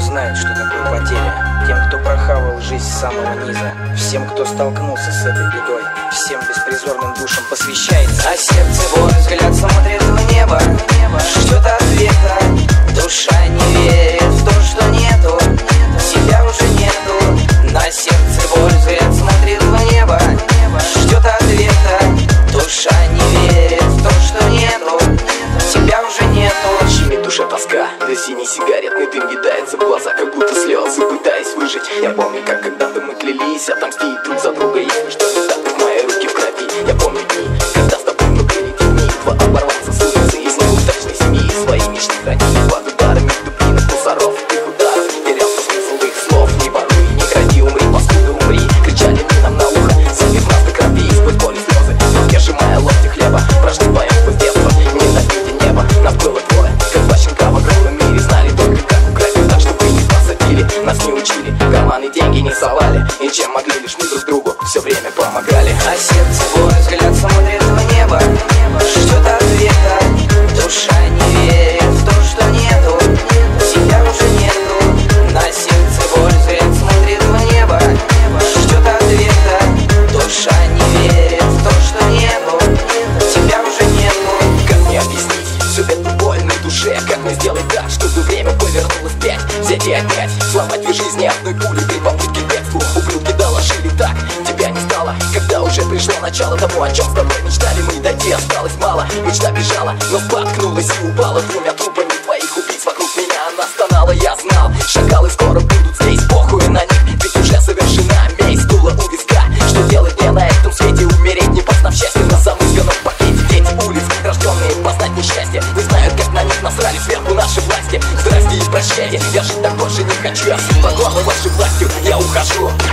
знают, что такое потеря. Тем, кто прохавал жизнь с самого низа. Всем, кто столкнулся с этой бедой. Всем беспризорным душам посвящается. А сердце боль, взгляд смотрит в небо, ждет ответа. Душа не верит в то, что нету, тебя уже нету. На сердце боль, взгляд смотрит в небо, ждет ответа. Душа не верит в то, что нету, тебя уже нету. Щемит душа тоска, да синий сигаретный дым кидается в глаза, как будто слезы, пытаясь выжить. Я помню, как когда-то мы клялись отомстить друг за друга, если что, всегда ты в моей руке в крови. Я помню дни, когда с тобой мы были детьми, два оборванца с улицы из неудачной семьи, свои мечты хранили под ударами дубинок мусоров и ударов. Терялся смысл их слов, не воруй, не кради, умри, паскуда, умри. Кричали мне нам на ухо, залив нас до крови, сквозь боль и слезы, в руке сжимая локти хлеба. Прошли вдвоем сквозь детство, не набили небо, нас было двое, как два щенка в огромном мире. Знали только, как украсть так, чтобы не посадили. Нас не учили, в карманы деньги не совали, и чем могли, лишь мы друг другу все время помогали. А сердце боль, взгляд смотрит в небо, ждет ответа. Душа не верит в то, что нету, тебя уже нету. На сердце боль, взгляд смотрит в небо, ждет ответа. Душа не верит в то, что нету, тебя уже нету. Как мне объяснить всю эту боль на душе? Как мне сделать так, чтобы время повернулось вспять? Взять и отнять, сломать две жизни одной пулей при попытке бегству. Ублюдки доложили так, тебя не стало, когда уже пришло начало того, о чем с тобой мечтали мы. Дойти осталось мало, мечта бежала, но споткнулась и упала двумя трупами твоих убийц вокруг меня. Она стонала, я знал, шакалы скоро будут здесь, похуй на них, ведь уже совершена месть. Дуло у виска, что делать мне на этом свете? Умереть, не познав счастья на замысканном пакете. Дети улиц, рожденные познать несчастье, не знают, как на них насрали сверху наши власти. Здрасте и прощайте, я жить так больше не хочу, я по главам вашей властью я ухожу.